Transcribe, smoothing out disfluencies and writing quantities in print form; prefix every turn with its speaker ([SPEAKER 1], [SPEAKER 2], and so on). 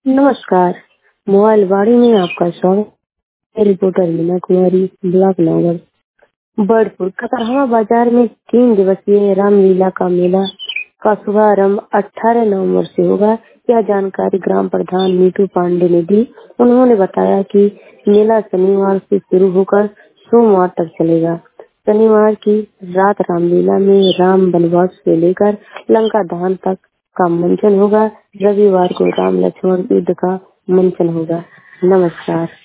[SPEAKER 1] नमस्कार। मोबाइल वाणी में आपका स्वागत है। Reporter Meena Kumari, block Nagar, Birdpur. कतरहवा बाजार में 3 दिवसीय रामलीला का मेला का शुभारंभ 18 नवंबर से होगा। यह जानकारी ग्राम प्रधान नीतू पांडे ने दी। उन्होंने बताया कि मेला शनिवार से शुरू होकर सोमवार तक चलेगा। शनिवार की रात रामलीला में राम वनवास से लेकर लंका दहन तक का मंचन होगा। रविवार को राम लक्ष्मण युद्ध का मंचन होगा। नमस्कार।